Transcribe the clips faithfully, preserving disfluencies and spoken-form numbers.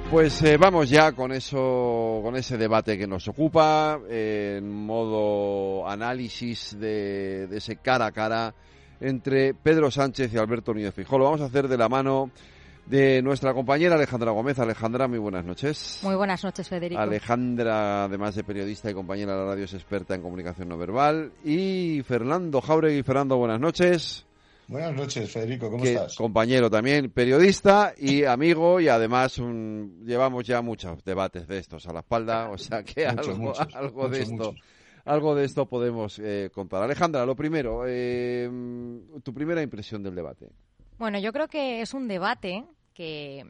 Pues eh, vamos ya con eso, con ese debate que nos ocupa, eh, en modo análisis de, de ese cara a cara entre Pedro Sánchez y Alberto Núñez Feijóo. Lo vamos a hacer de la mano de nuestra compañera Alejandra Gómez. Alejandra, muy buenas noches. Muy buenas noches, Federico. Alejandra, además de periodista y compañera de la radio, es experta en comunicación no verbal. Y Fernando Jáuregui. Fernando, buenas noches. Buenas noches, Federico, ¿cómo que, estás? Compañero también, periodista y amigo, y además un, llevamos ya muchos debates de estos a la espalda, o sea que muchos, algo, muchos, algo muchos, de esto muchos. algo de esto podemos eh, contar. Alejandra, lo primero, eh, tu primera impresión del debate. Bueno, yo creo que es un debate que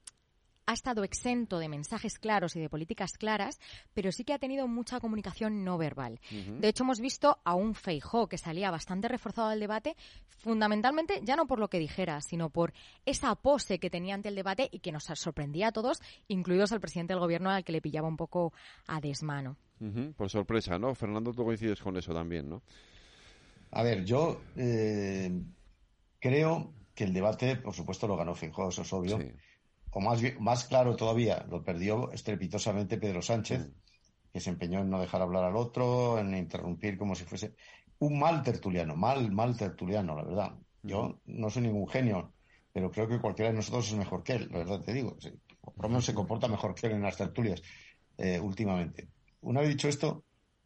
ha estado exento de mensajes claros y de políticas claras, pero sí que ha tenido mucha comunicación no verbal. Uh-huh. De hecho, hemos visto a un Feijóo que salía bastante reforzado del debate, fundamentalmente ya no por lo que dijera, sino por esa pose que tenía ante el debate y que nos sorprendía a todos, incluidos al presidente del gobierno, al que le pillaba un poco a desmano. Uh-huh. Por sorpresa, ¿no? Fernando, tú coincides con eso también, ¿no? A ver, yo eh, creo que el debate, por supuesto, lo ganó Feijóo, eso es obvio. Sí. O más, más claro todavía, lo perdió estrepitosamente Pedro Sánchez, mm. que se empeñó en no dejar hablar al otro, en interrumpir como si fuese un mal tertuliano, mal, mal tertuliano, la verdad. Mm. Yo no soy ningún genio, pero creo que cualquiera de nosotros es mejor que él, la verdad te digo. Por lo menos se comporta mejor que él en las tertulias eh, últimamente. Una vez dicho esto,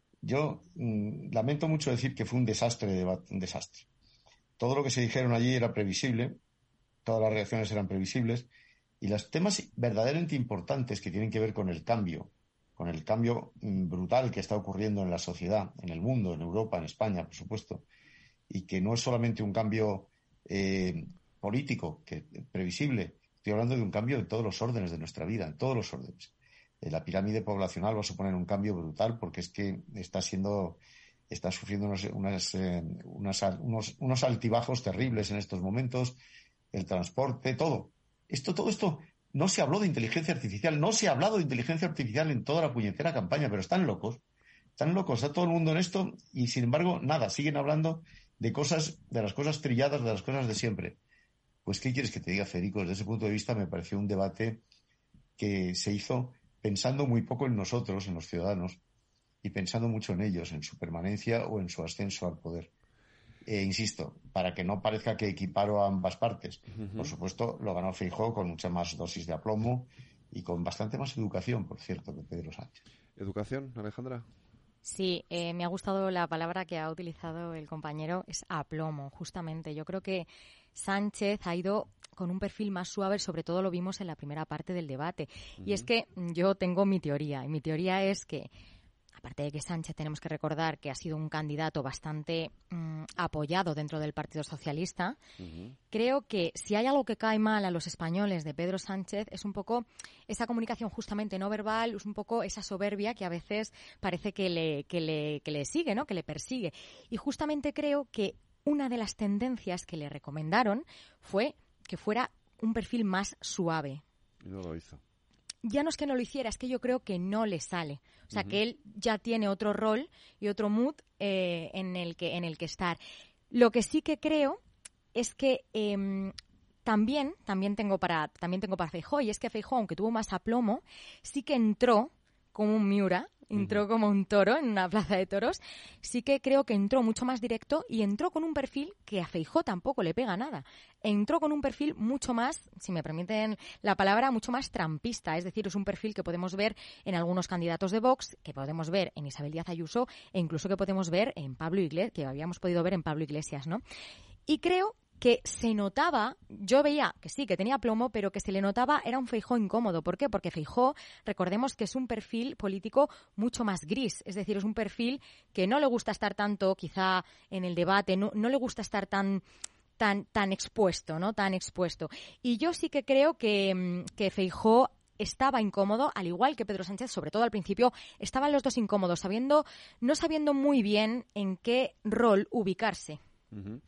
yo mmm, lamento mucho decir que fue un desastre de debate, un desastre. Todo lo que se dijeron allí era previsible, todas las reacciones eran previsibles, y los temas verdaderamente importantes que tienen que ver con el cambio, con el cambio brutal que está ocurriendo en la sociedad, en el mundo, en Europa, en España, por supuesto, y que no es solamente un cambio eh, político, que previsible, estoy hablando de un cambio en todos los órdenes de nuestra vida, en todos los órdenes. Eh, la pirámide poblacional va a suponer un cambio brutal porque es que está siendo, está sufriendo unos, unas, eh, unas, unos, unos altibajos terribles en estos momentos, el transporte, todo. Esto, todo esto, no se habló de inteligencia artificial, no se ha hablado de inteligencia artificial en toda la puñetera campaña, pero están locos, están locos, está todo el mundo en esto y sin embargo, nada, siguen hablando de cosas, de las cosas trilladas, de las cosas de siempre. Pues, ¿qué quieres que te diga, Federico? Desde ese punto de vista me pareció un debate que se hizo pensando muy poco en nosotros, en los ciudadanos, y pensando mucho en ellos, en su permanencia o en su ascenso al poder. Eh, insisto, para que no parezca que equiparo a ambas partes. Uh-huh. Por supuesto, lo ganó Feijóo con mucha más dosis de aplomo y con bastante más educación, por cierto, que Pedro Sánchez. ¿Educación, Alejandra? Sí, eh, me ha gustado la palabra que ha utilizado el compañero, es aplomo, justamente. Yo creo que Sánchez ha ido con un perfil más suave, sobre todo lo vimos en la primera parte del debate. Uh-huh. Y es que yo tengo mi teoría, y mi teoría es que aparte de que Sánchez, tenemos que recordar que ha sido un candidato bastante mmm, apoyado dentro del Partido Socialista. Uh-huh. Creo que si hay algo que cae mal a los españoles de Pedro Sánchez es un poco esa comunicación justamente no verbal, es un poco esa soberbia que a veces parece que le, que le, que le sigue, ¿no? Que le persigue. Y justamente creo que una de las tendencias que le recomendaron fue que fuera un perfil más suave. Y no lo hizo. Ya no es que no lo hiciera, es que yo creo que no le sale. O sea, uh-huh. que él ya tiene otro rol y otro mood eh, en el que en el que estar. Lo que sí que creo es que eh, también también tengo para también tengo para Feijóo, y es que Feijóo, aunque tuvo más aplomo, sí que entró como un Miura, entró uh-huh. como un toro en una plaza de toros. Sí que creo que entró mucho más directo y entró con un perfil que a Feijóo tampoco le pega nada. Entró con un perfil mucho más, si me permiten la palabra, mucho más trampista. Es decir, es un perfil que podemos ver en algunos candidatos de Vox, que podemos ver en Isabel Díaz Ayuso e incluso que podemos ver en Pablo Iglesias, que habíamos podido ver en Pablo Iglesias, ¿no? Y creo que se notaba, yo veía que sí, que tenía plomo, pero que se le notaba era un Feijóo incómodo. ¿Por qué? Porque Feijóo, recordemos que es un perfil político mucho más gris, es decir, es un perfil que no le gusta estar tanto, quizá en el debate, no, no le gusta estar tan tan tan expuesto, ¿no? Tan expuesto. Y yo sí que creo que, que Feijóo estaba incómodo, al igual que Pedro Sánchez, sobre todo al principio, estaban los dos incómodos, sabiendo, no sabiendo muy bien en qué rol ubicarse. Uh-huh.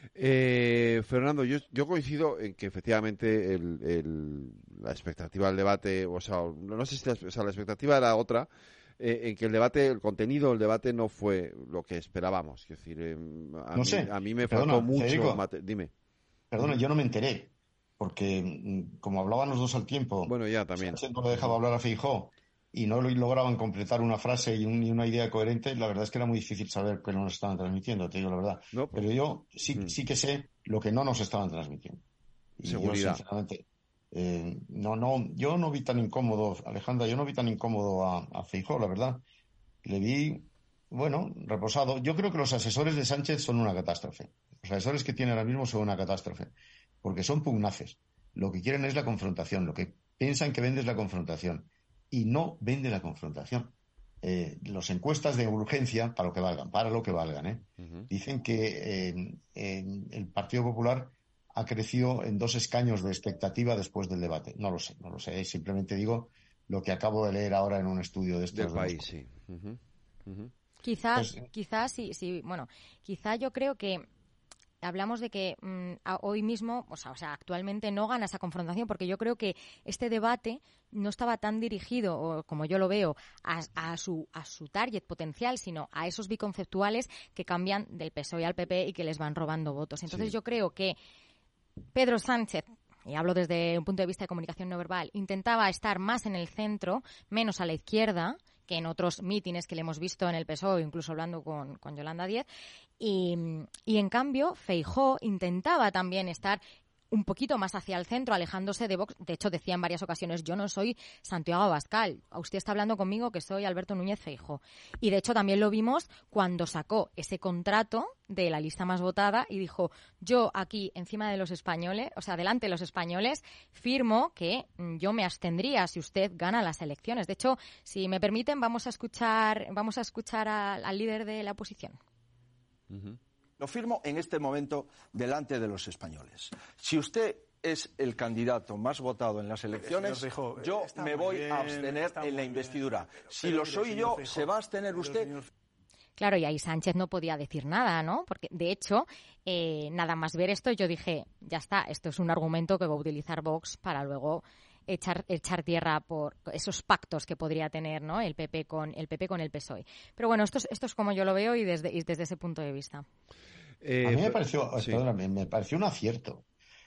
Eh, Fernando, yo, yo coincido en que efectivamente el, el, la expectativa del debate, o sea, no sé si la, o sea, la expectativa era otra, eh, en que el debate, el contenido del debate no fue lo que esperábamos. Es decir, eh, a, no mí, sé. a mí me Perdona, faltó mucho. Federico, mate- dime. Perdona, yo no me enteré. porque como hablaban los dos al tiempo, bueno, ya también Sánchez no le dejaba hablar a Feijóo y no lograban completar una frase y, un, y una idea coherente, la verdad es que era muy difícil saber qué nos estaban transmitiendo, te digo la verdad. No, pues, pero yo sí, mm. sí que sé lo que no nos estaban transmitiendo. Y seguridad. Yo, sinceramente, eh, no, no, yo no vi tan incómodo, Alejandra, yo no vi tan incómodo a, a Feijóo, la verdad. Le vi, bueno, reposado. Yo creo que los asesores de Sánchez son una catástrofe. Los asesores que tiene ahora mismo son una catástrofe, porque son pugnaces. Lo que quieren es la confrontación, lo que piensan que vende es la confrontación. Y no vende la confrontación. Eh, las encuestas de urgencia, para lo que valgan, para lo que valgan, ¿eh? Uh-huh. Dicen que eh, eh, el Partido Popular ha crecido en dos escaños de expectativa después del debate. No lo sé, no lo sé. Simplemente digo lo que acabo de leer ahora en un estudio de estos del país, sí. Uh-huh. Uh-huh. Quizás, pues, quizás sí, sí, bueno, quizá yo creo que hablamos de que mmm, hoy mismo, o sea, o sea, actualmente no gana esa confrontación, porque yo creo que este debate no estaba tan dirigido, o como yo lo veo, a, a su a su target potencial, sino a esos biconceptuales que cambian del P S O E al P P y que les van robando votos. Entonces sí. Yo creo que Pedro Sánchez, y hablo desde un punto de vista de comunicación no verbal, intentaba estar más en el centro, menos a la izquierda, que en otros mítines que le hemos visto en el P S O E, incluso hablando con, con Yolanda Díaz, y, y en cambio Feijóo intentaba también estar un poquito más hacia el centro, alejándose de Vox. De hecho, decía en varias ocasiones, yo no soy Santiago Abascal, usted está hablando conmigo que soy Alberto Núñez Feijóo. Y de hecho también lo vimos cuando sacó ese contrato de la lista más votada y dijo, yo aquí encima de los españoles, o sea, delante de los españoles, firmo que yo me abstendría si usted gana las elecciones. De hecho, si me permiten, vamos a escuchar, vamos a escuchar al, al líder de la oposición. Uh-huh. Lo firmo en este momento delante de los españoles. Si usted es el candidato más votado en las elecciones, Feijóo, yo me voy bien, a abstener en la investidura. Bien, si lo soy yo, Feijóo, ¿se va a abstener usted? Señor... Claro, y ahí Sánchez no podía decir nada, ¿no? Porque, de hecho, eh, nada más ver esto, yo dije, ya está, esto es un argumento que va a utilizar Vox para luego echar echar tierra por esos pactos que podría tener, ¿no? El P P con el P P con el P S O E. Pero bueno, esto es, esto es como yo lo veo y desde y desde ese punto de vista. Eh, a mí me pareció, sí. perdóname, me pareció un acierto.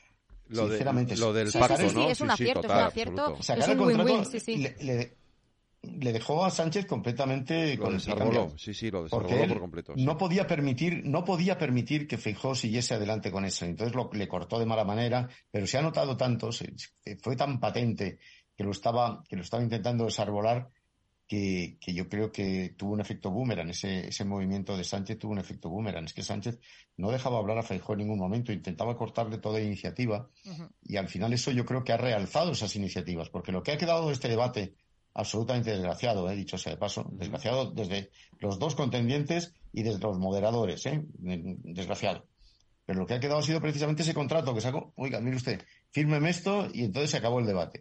Lo Sinceramente, de, lo del sí, pacto, sí, sí, ¿no? sí, es un sí, acierto, sí, total, es un acierto. Sacar es el un contrato win-win, sí, sí. Le, le, le dejó a Sánchez completamente lo con desarboló, sí, sí, lo desarboló por completo. Sí. No podía permitir, no podía permitir que Feijóo siguiese adelante con eso. Entonces lo le cortó de mala manera, pero se ha notado tanto, se, fue tan patente que lo estaba, que lo estaba intentando desarbolar. Que, que yo creo que tuvo un efecto boomerang, ese, ese movimiento de Sánchez tuvo un efecto boomerang. Es que Sánchez no dejaba hablar a Feijóo en ningún momento, intentaba cortarle toda iniciativa, uh-huh. Y al final eso yo creo que ha realzado esas iniciativas, porque lo que ha quedado de este debate absolutamente desgraciado, he eh, dicho sea de paso, uh-huh. Desgraciado desde los dos contendientes y desde los moderadores, eh, desgraciado. Pero lo que ha quedado ha sido precisamente ese contrato que sacó, oiga, mire usted, fírmeme esto y entonces se acabó el debate.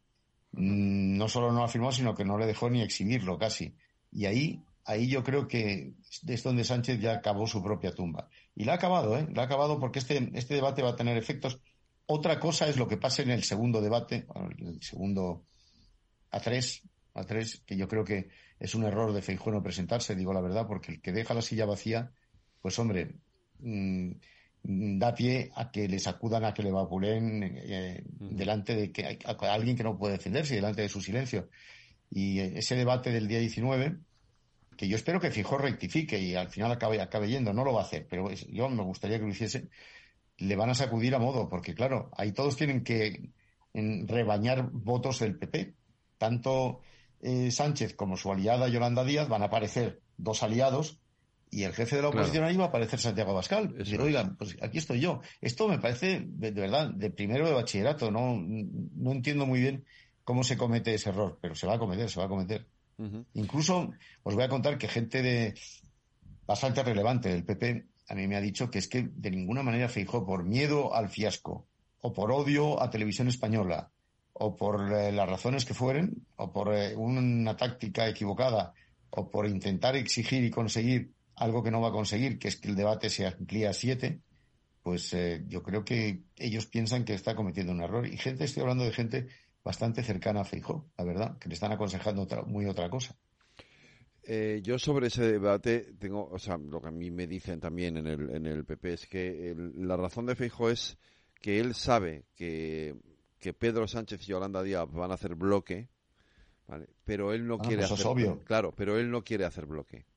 No solo no lo firmó, sino que no le dejó ni exhibirlo casi. Y ahí, ahí yo creo que es donde Sánchez ya acabó su propia tumba. Y la ha acabado, ¿eh? La ha acabado porque este, este debate va a tener efectos. Otra cosa es lo que pase en el segundo debate, el segundo a tres, a tres, que yo creo que es un error de Feijóo no presentarse, digo la verdad, porque el que deja la silla vacía, pues hombre, mmm, da pie a que le sacudan, a que le vapulen eh, uh-huh. delante de que hay, a alguien que no puede defenderse, delante de su silencio. Y eh, ese debate del día diecinueve, que yo espero que Feijóo rectifique y al final acabe, acabe yendo, no lo va a hacer, pero es, yo me gustaría que lo hiciese, le van a sacudir a modo, porque claro, ahí todos tienen que en, rebañar votos del P P. Tanto eh, Sánchez como su aliada Yolanda Díaz van a aparecer dos aliados. Y el jefe de la oposición claro. Ahí va a aparecer Santiago Abascal. Decir, oigan, pues aquí estoy yo. Esto me parece, de, de verdad, de primero de bachillerato. No, no entiendo muy bien cómo se comete ese error, pero se va a cometer, se va a cometer. Uh-huh. Incluso os voy a contar que gente de bastante relevante del P P a mí me ha dicho que es que de ninguna manera Feijóo, por miedo al fiasco, o por odio a Televisión Española, o por eh, las razones que fueren, o por eh, una táctica equivocada, o por intentar exigir y conseguir algo que no va a conseguir, que es que el debate se amplíe a siete, pues eh, yo creo que ellos piensan que está cometiendo un error. Y gente, estoy hablando de gente bastante cercana a Feijóo, la verdad, que le están aconsejando otra, muy otra cosa. Eh, yo sobre ese debate tengo, o sea, lo que a mí me dicen también en el, en el P P es que el, la razón de Feijóo es que él sabe que, que Pedro Sánchez y Yolanda Díaz van a hacer bloque, ¿vale? Pero él no ah, quiere pues hacer... es obvio. Claro, pero él no quiere hacer bloque.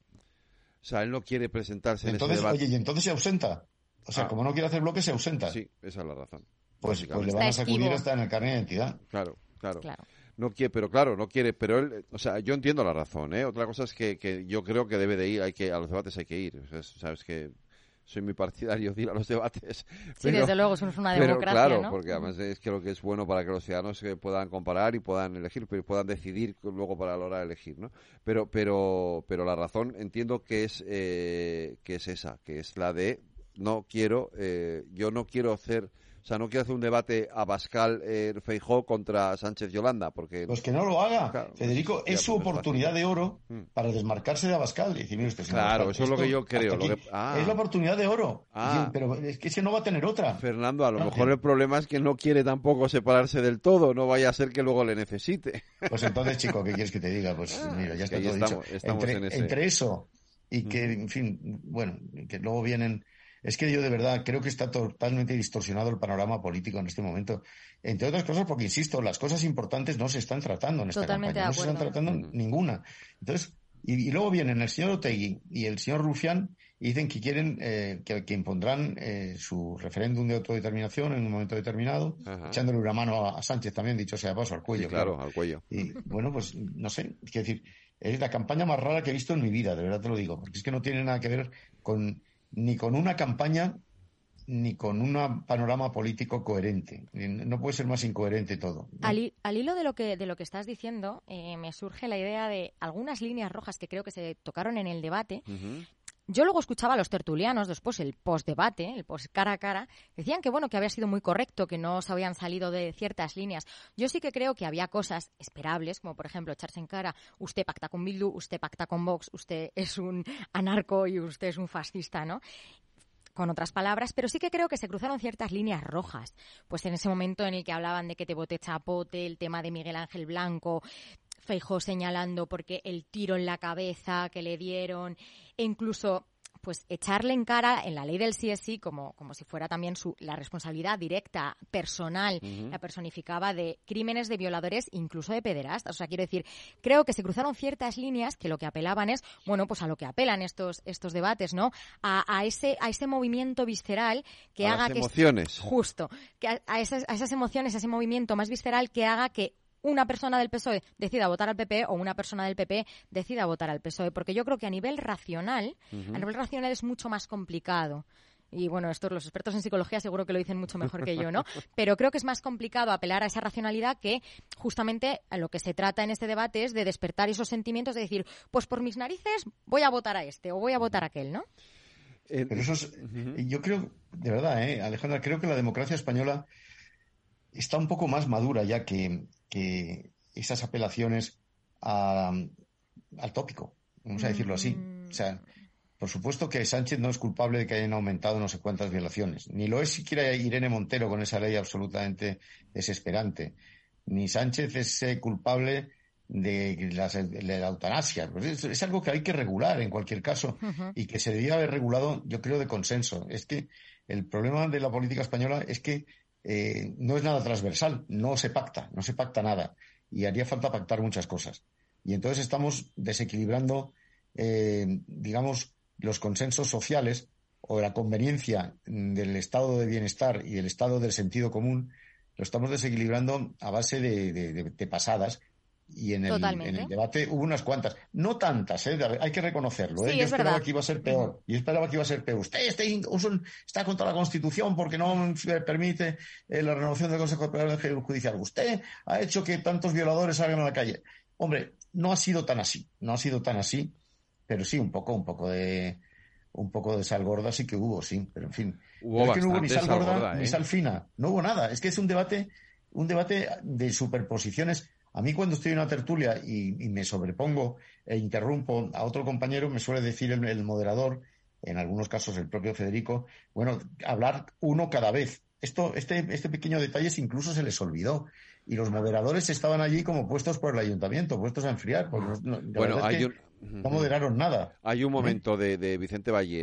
O sea, él no quiere presentarse entonces, en ese debate. Oye, y entonces se ausenta. O sea, ah, como no quiere hacer bloque, se ausenta. Sí, esa es la razón. Pues, pues le van a sacudir hasta en el carnet de identidad. Claro, claro. claro. No quiere, pero claro, no quiere, pero él, o sea, yo entiendo la razón, ¿eh? Otra cosa es que, que yo creo que debe de ir, hay que, a los debates hay que ir. O sea, sabes que soy muy partidario de ir a los debates. Sí, pero, desde luego, somos una pero, democracia, claro, ¿no? porque además es que lo que es bueno para que los ciudadanos puedan comparar y puedan elegir, pero puedan decidir luego para la hora de elegir, ¿no? Pero, pero, pero la razón entiendo que es, eh, que es esa, que es la de no quiero, eh, yo no quiero hacer... O sea, no quiero hacer un debate Abascal eh, Feijóo contra Sánchez Yolanda, porque... Pues que no lo haga. Claro, Federico, es su pues oportunidad es de oro para desmarcarse de Abascal. Y decir, mire usted, claro, Abascal, eso es lo que yo creo. Lo que... ah. Es la oportunidad de oro. Ah. Pero es que ese no va a tener otra. Fernando, a lo claro, mejor que... el problema es que no quiere tampoco separarse del todo. No vaya a ser que luego le necesite. Pues entonces, chico, ¿qué quieres que te diga? Pues ah, mira, ya está todo estamos, dicho. Estamos entre, en ese... entre eso y que, en fin, bueno, que luego vienen... Es que yo de verdad creo que está totalmente distorsionado el panorama político en este momento. Entre otras cosas porque, insisto, las cosas importantes no se están tratando en esta Totalmente campaña. No se están tratando uh-huh. ninguna. Entonces, y, y luego vienen el señor Otegi y el señor Rufián y dicen que quieren, eh, que, que impondrán eh, su referéndum de autodeterminación en un momento determinado, uh-huh. echándole una mano a, a Sánchez también, dicho sea paso, al cuello. Sí, claro, claro, al cuello. Y bueno, pues no sé, es decir, es la campaña más rara que he visto en mi vida, de verdad te lo digo, porque es que no tiene nada que ver con ni con una campaña ni con un panorama político coherente. No puede ser más incoherente todo, ¿no? Al, al hilo de lo que de lo que estás diciendo, eh, me surge la idea de algunas líneas rojas que creo que se tocaron en el debate. Uh-huh. Yo luego escuchaba a los tertulianos, después el post-debate, el post-cara a cara, decían que bueno, que había sido muy correcto, que no se habían salido de ciertas líneas. Yo sí que creo que había cosas esperables, como por ejemplo echarse en cara, usted pacta con Bildu, usted pacta con Vox, usted es un anarco y usted es un fascista, ¿no? Con otras palabras, pero sí que creo que se cruzaron ciertas líneas rojas. Pues en ese momento en el que hablaban de que te vote chapote, el tema de Miguel Ángel Blanco, Feijóo señalando porque el tiro en la cabeza que le dieron, e incluso pues echarle en cara en la ley del sí es sí como, como si fuera también su, la responsabilidad directa, personal, uh-huh. la personificaba de crímenes de violadores, incluso de pederastas. O sea, quiero decir, creo que se cruzaron ciertas líneas que lo que apelaban es, bueno, pues a lo que apelan estos estos debates, ¿no? A, a ese a ese movimiento visceral que a haga las que... emociones. Justo, que a, a, esas, a esas emociones, a ese movimiento más visceral que haga que una persona del P S O E decida votar al P P o una persona del P P decida votar al P S O E, porque yo creo que a nivel racional, uh-huh. a nivel racional es mucho más complicado. Y bueno, estos los expertos en psicología seguro que lo dicen mucho mejor que yo, ¿no? Pero creo que es más complicado apelar a esa racionalidad que justamente a lo que se trata en este debate es de despertar esos sentimientos de decir, pues por mis narices voy a votar a este o voy a votar a aquel, ¿no? Pero eso es, uh-huh. yo creo, de verdad, ¿eh, Alejandra? Creo que la democracia española está un poco más madura ya que, que esas apelaciones a, al tópico, vamos a decirlo así. O sea, por supuesto que Sánchez no es culpable de que hayan aumentado no sé cuántas violaciones. Ni lo es siquiera Irene Montero con esa ley absolutamente desesperante. Ni Sánchez es eh, culpable de la, de la eutanasia. Pues es, es algo que hay que regular en cualquier caso uh-huh. y que se debía haber regulado, yo creo, de consenso. Es que el problema de la política española es que Eh, no es nada transversal, no se pacta, no se pacta nada y haría falta pactar muchas cosas. Y entonces estamos desequilibrando, eh, digamos, los consensos sociales o la conveniencia del estado de bienestar y del estado del sentido común, lo estamos desequilibrando a base de, de, de, de pasadas. Y en el, en el debate hubo unas cuantas, no tantas, ¿eh? Hay que reconocerlo, ¿eh? Sí, Yo es esperaba verdad. que iba a ser peor, yo esperaba que iba a ser peor. Usted está, está contra la Constitución porque no permite eh, la renovación del Consejo Superior Judicial. Usted ha hecho que tantos violadores salgan a la calle. Hombre, no ha sido tan así, no ha sido tan así, pero sí un poco, un poco de... un poco de sal gorda sí que hubo, sí, pero en fin. Hubo es que no hubo ni sal, sal gorda, gorda ¿eh? ni sal fina, no hubo nada. Es que es un debate, un debate de superposiciones. A mí cuando estoy en una tertulia y, y me sobrepongo e interrumpo a otro compañero, me suele decir el, el moderador, en algunos casos el propio Federico, bueno, hablar uno cada vez. Esto, este, este pequeño detalle incluso se les olvidó. Y los moderadores estaban allí como puestos por el ayuntamiento, puestos a enfriar. Pues no, bueno, hay es que un... no moderaron nada. Hay un momento ¿eh? de, de Vicente Vallés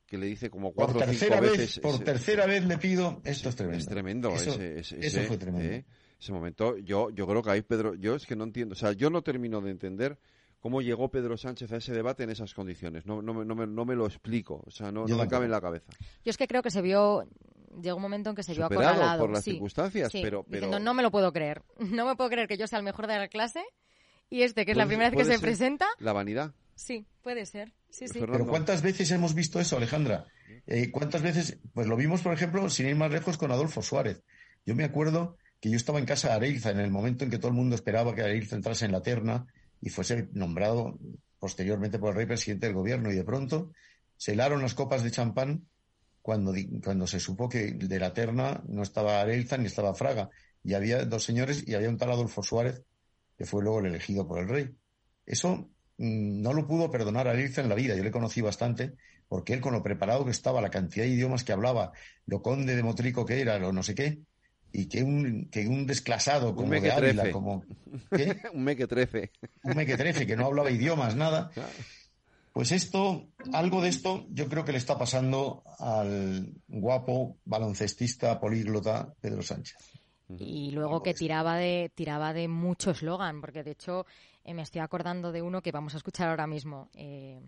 que le dice como cuatro por o cinco tercera vez, veces... Por ese, tercera vez le pido, esto sí, es tremendo. Es tremendo. Eso, ese, ese, eso ese, fue tremendo. Eh, ese momento, yo, yo creo que ahí Pedro... Yo es que no entiendo, o sea, yo no termino de entender cómo llegó Pedro Sánchez a ese debate en esas condiciones. No, no, no, me, no me lo explico, o sea, no, no me cabe en la cabeza. Yo es que creo que se vio... Llegó un momento en que se vio Superado acorralado. por las sí, circunstancias, sí, pero... pero... Diciendo, no me lo puedo creer. No me puedo creer que yo sea el mejor de la clase y este, que es la primera vez que se presenta... La vanidad. Sí, puede ser. Sí, sí. Pero ¿cuántas veces hemos visto eso, Alejandra? Eh, ¿Cuántas veces? Pues lo vimos, por ejemplo, sin ir más lejos, con Adolfo Suárez. Yo me acuerdo que yo estaba en casa de Areilza en el momento en que todo el mundo esperaba que Areilza entrase en la terna y fuese nombrado posteriormente por el rey presidente del gobierno, y de pronto se helaron las copas de champán cuando, cuando se supo que de la terna no estaba Areilza ni estaba Fraga, y había dos señores y había un tal Adolfo Suárez que fue luego el elegido por el rey. Eso mmm, no lo pudo perdonar a Areilza en la vida. Yo le conocí bastante porque él, con lo preparado que estaba, la cantidad de idiomas que hablaba, lo conde de Motrico que era, lo no sé qué, y que un, que un desclasado como un de Ávila, como... ¿Qué? un mequetrefe. Un mequetrefe que no hablaba idiomas, nada. Pues esto, algo de esto, yo creo que le está pasando al guapo baloncestista políglota Pedro Sánchez. Y luego que tiraba de tiraba de mucho eslogan, porque de hecho eh, me estoy acordando de uno que vamos a escuchar ahora mismo. Eh...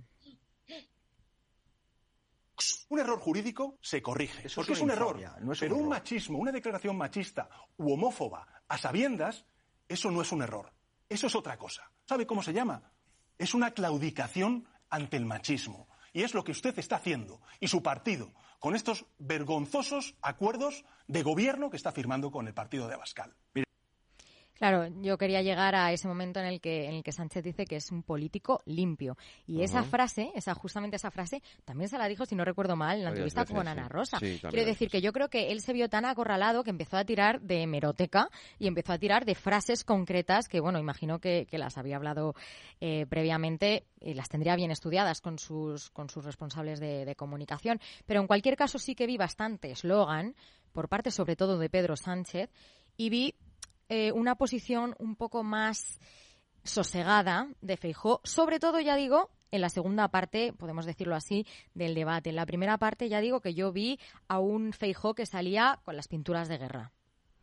Un error jurídico se corrige, eso porque es, es un error. No es Pero un, un machismo, una declaración machista u homófoba a sabiendas, eso no es un error. Eso es otra cosa. ¿Sabe cómo se llama? Es una claudicación ante el machismo. Y es lo que usted está haciendo, y su partido, con estos vergonzosos acuerdos de gobierno que está firmando con el partido de Abascal. Mire. Claro, yo quería llegar a ese momento en el que en el que Sánchez dice que es un político limpio. Y uh-huh. esa frase, esa justamente esa frase, también se la dijo, si no recuerdo mal, en la Varias entrevista veces, con Ana Rosa. Sí, Quiero decir que yo creo que él se vio tan acorralado que empezó a tirar de hemeroteca y empezó a tirar de frases concretas que, bueno, imagino que, que las había hablado eh, previamente y las tendría bien estudiadas con sus, con sus responsables de, de comunicación. Pero en cualquier caso sí que vi bastante eslogan, por parte sobre todo de Pedro Sánchez, y vi Eh, una posición un poco más sosegada de Feijóo, sobre todo, ya digo, en la segunda parte, podemos decirlo así, del debate. En la primera parte, ya digo, que yo vi a un Feijóo que salía con las pinturas de guerra.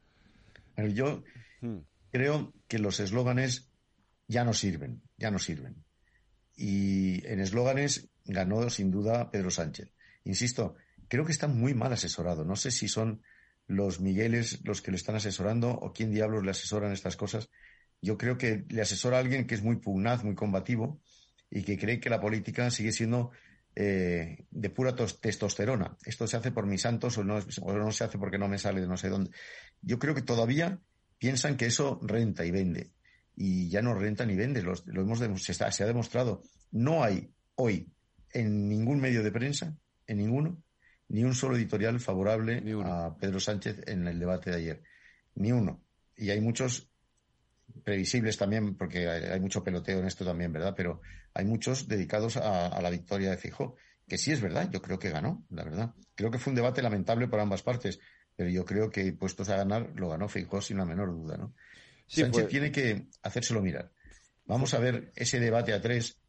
Yo hmm. creo que los eslóganes ya no sirven, ya no sirven. Y en eslóganes ganó sin duda Pedro Sánchez. Insisto, creo que está muy mal asesorado. No sé si son los Migueles los que le están asesorando o quién diablos le asesoran estas cosas. Yo creo que le asesora a alguien que es muy pugnaz, muy combativo y que cree que la política sigue siendo eh, de pura tos- testosterona. Esto se hace por mis santos o no, o no se hace porque no me sale de no sé dónde. Yo creo que todavía piensan que eso renta y vende. Y ya no renta ni vende. Los, lo hemos, se, está, se ha demostrado. No hay hoy en ningún medio de prensa, en ninguno, ni un solo editorial favorable a Pedro Sánchez en el debate de ayer. Ni uno. Y hay muchos previsibles también, porque hay, hay mucho peloteo en esto también, ¿verdad? Pero hay muchos dedicados a, a la victoria de Feijóo, que sí es verdad, yo creo que ganó, la verdad. Creo que fue un debate lamentable por ambas partes, pero yo creo que puestos a ganar, lo ganó Feijóo sin la menor duda, ¿no? Sí, Sánchez pues... tiene que hacérselo mirar. Vamos a ver ese debate a tres.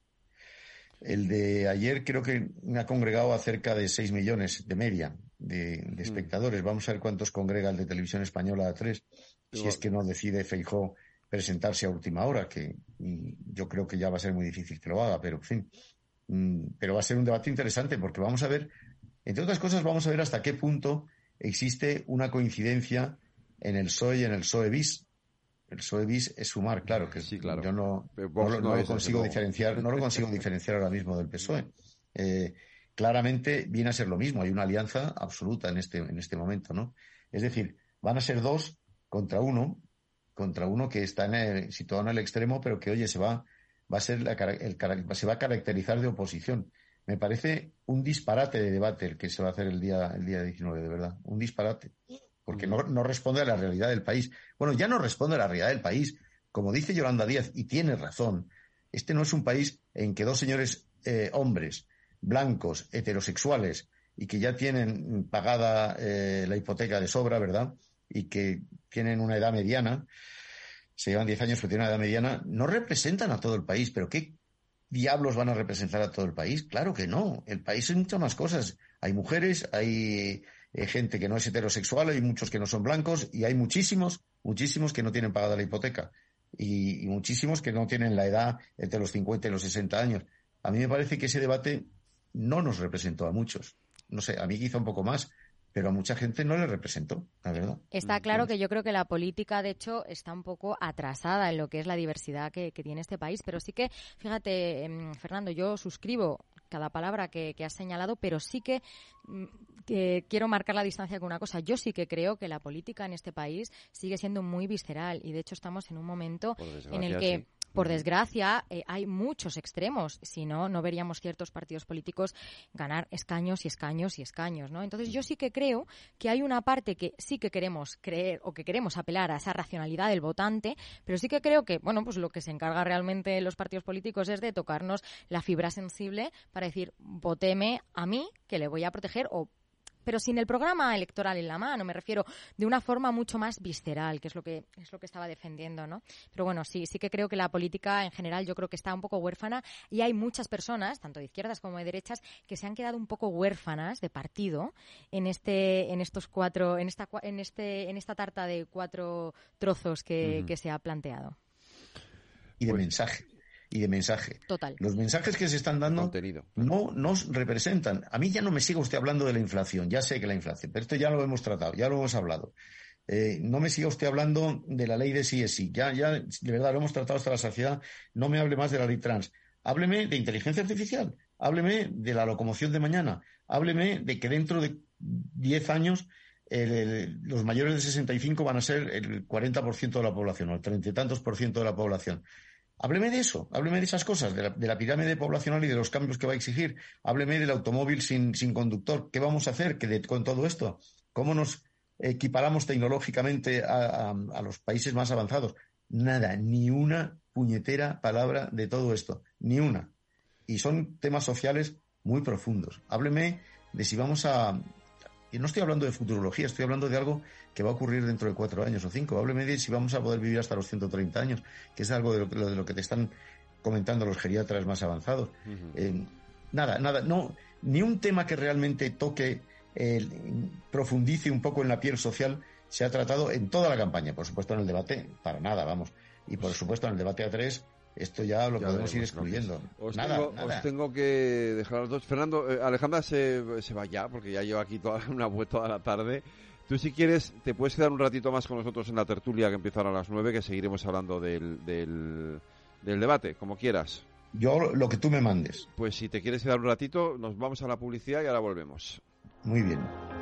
El de ayer creo que ha congregado a cerca de seis millones de media de, de espectadores. Vamos a ver cuántos congrega el de Televisión Española a tres, si es que no decide Feijóo presentarse a última hora, que yo creo que ya va a ser muy difícil que lo haga, pero en fin. Pero va a ser un debate interesante porque vamos a ver, entre otras cosas, vamos a ver hasta qué punto existe una coincidencia en el P S O E y en el P S O E bis. El P S O E bis es sumar, claro, que sí, claro. yo no, no, no, no lo consigo diferenciar, no lo consigo diferenciar ahora mismo del P S O E. Eh, claramente viene a ser lo mismo, hay una alianza absoluta en este, en este momento, ¿no? Es decir, van a ser dos contra uno, contra uno que está en el, situado en el extremo, pero que, oye, se va, va a ser la, el, se va a caracterizar de oposición. Me parece un disparate de debate el que se va a hacer el día, el día diecinueve, de verdad, un disparate. Porque no, no responde a la realidad del país. Bueno, ya no responde a la realidad del país. Como dice Yolanda Díaz, y tiene razón, este no es un país en que dos señores eh, hombres, blancos, heterosexuales, y que ya tienen pagada eh, la hipoteca de sobra, ¿verdad? Y que tienen una edad mediana, se llevan diez años pero tienen una edad mediana, no representan a todo el país. ¿Pero qué diablos van a representar a todo el país? Claro que no. El país es muchas más cosas. Hay mujeres, hay eh, gente que no es heterosexual, hay muchos que no son blancos y hay muchísimos, muchísimos que no tienen pagada la hipoteca y, y muchísimos que no tienen la edad entre los cincuenta y los sesenta años. A mí me parece que ese debate no nos representó a muchos. No sé, a mí quizá un poco más, pero a mucha gente no le representó, la verdad. Está claro que yo creo que la política, de hecho, está un poco atrasada en lo que es la diversidad que, que tiene este país, pero sí que, fíjate, eh, Fernando, yo suscribo cada palabra que, que has señalado, pero sí que, que quiero marcar la distancia con una cosa. Yo sí que creo que la política en este país sigue siendo muy visceral y, de hecho, estamos en un momento en el que... Sí. Por desgracia, eh, hay muchos extremos. Si no, no veríamos ciertos partidos políticos ganar escaños y escaños y escaños, ¿no? Entonces, yo sí que creo que hay una parte que sí que queremos creer o que queremos apelar a esa racionalidad del votante, pero sí que creo que, bueno, pues lo que se encarga realmente los partidos políticos es de tocarnos la fibra sensible para decir, voteme a mí, que le voy a proteger, o pero sin el programa electoral en la mano, me refiero de una forma mucho más visceral, que es lo que es lo que estaba defendiendo, ¿no? Pero bueno, sí, sí que creo que la política en general yo creo que está un poco huérfana y hay muchas personas, tanto de izquierdas como de derechas, que se han quedado un poco huérfanas de partido en este en estos cuatro en esta en este en esta tarta de cuatro trozos que, uh-huh. que se ha planteado. Y de pues, mensaje. Y de mensaje. Total. Los mensajes que se están dando Contenido. no nos representan. A mí ya no me siga usted hablando de la inflación. Ya sé que la inflación, pero esto ya lo hemos tratado, ya lo hemos hablado. Eh, no me siga usted hablando de la ley de sí es sí. Ya, ya, de verdad, lo hemos tratado hasta la saciedad. No me hable más de la ley trans. Hábleme de inteligencia artificial. Hábleme de la locomoción de mañana. Hábleme de que dentro de diez años el, el, los mayores de sesenta y cinco van a ser el cuarenta por ciento de la población o el treinta y tantos por ciento de la población. Hábleme de eso, hábleme de esas cosas, de la, de la pirámide poblacional y de los cambios que va a exigir. Hábleme del automóvil sin, sin conductor. ¿Qué vamos a hacer que de, con todo esto? ¿Cómo nos equiparamos tecnológicamente a, a, a los países más avanzados? Nada, ni una puñetera palabra de todo esto, ni una. Y son temas sociales muy profundos. Hábleme de si vamos a... Y no estoy hablando de futurología, estoy hablando de algo que va a ocurrir dentro de cuatro años o cinco. Hábleme de si vamos a poder vivir hasta los ciento treinta años, que es algo de lo, de lo que te están comentando los geriatras más avanzados. Uh-huh. Eh, nada, nada, no, ni un tema que realmente toque, eh, profundice un poco en la piel social se ha tratado en toda la campaña. Por supuesto en el debate, para nada, vamos. Y por supuesto en el debate a tres... Esto ya lo ya podemos ir excluyendo. Os, nada, tengo, nada. os tengo que dejar a los dos. Fernando, eh, Alejandra se, se va ya, porque ya lleva aquí toda una vuelta toda la tarde. Tú, si quieres, te puedes quedar un ratito más con nosotros en la tertulia que empieza a las nueve, que seguiremos hablando del, del, del debate, como quieras. Yo, lo que tú me mandes. Pues si te quieres quedar un ratito, nos vamos a la publicidad y ahora volvemos. Muy bien.